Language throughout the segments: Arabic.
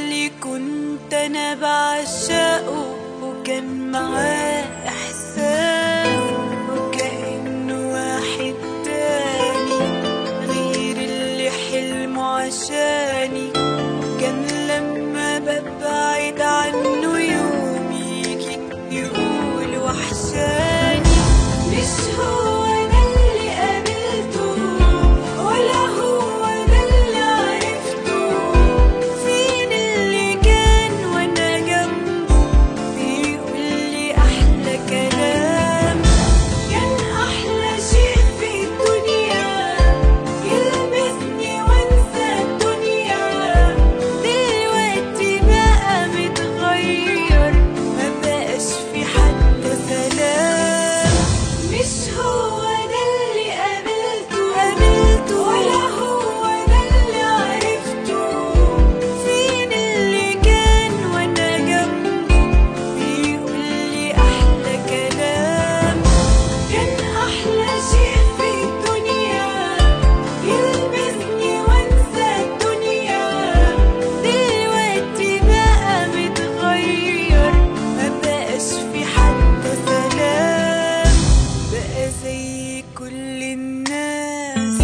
اللي كنت انا بعشقه وكان معاه احساس وكأنه واحد تاني غير اللي حلمه عشاني. كان لما ببعد عنه يوم يجي يقول وحشاني. مش هو ده اللي قابلته ولا هو ده اللي عرفته. فين اللي كان وانا جنبه بيقولي احلى كلام. كان احلى شيء في الدنيا يلمسني وانسى الدنيا. دلوقتي بقى متغير مبقاش في حتى سلام. مش هو ده اللي قابلته ولا هو ده اللي عرفته. فين اللي كان وانا جنبه بيقولي احلى كلام. كان احلى شيء في الدنيا يلمسني وانسى الدنيا. دلوقتي بقى متغير مبقاش في حتى سلام. بقى زي كل الناس.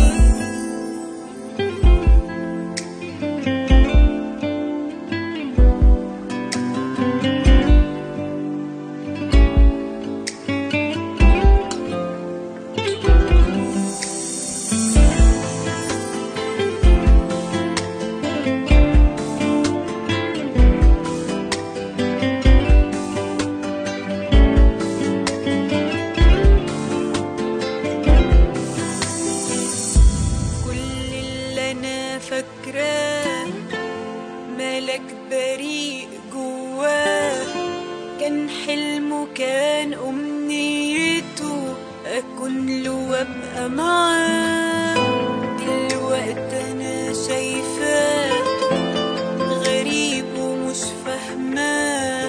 كل اللي انا فاكراه ملك بريء جواه. كان حلمه كان امنيته اكون له وابقى معاه. دلوقتي انا شايفاه غريب ومش فاهماه.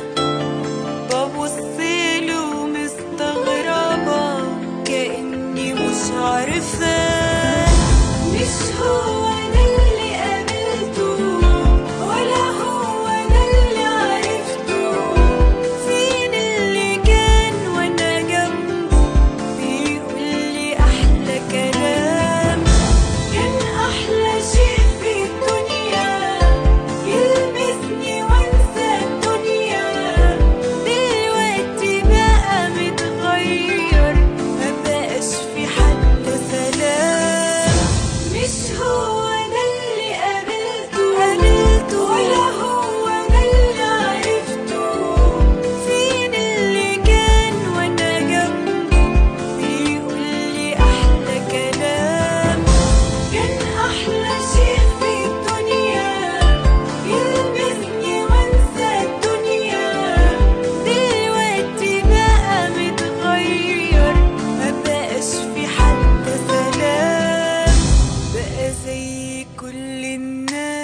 ببصله مستغربة كأني مش عارفاه. مش هو ده اللي قابلته ولا هو ده اللي عرفته. فين اللي كان وانا جنبه بيقولي احلى كلام. كان احلى شيء في الدنيا يلمسني وانسى الدنيا. دلوقتي بقى متغير مبقاش في حتى سلام. مش هو ده اللي قابلته ولا هو ده اللي عرفته. فين اللي كان وانا جنبه بيقولي احلى كلام. كان احلى شيء في الدنيا يلمسني وانسى الدنيا. دلوقتي بقى متغير مبقاش في حتى سلام. بقى زي كل الناس.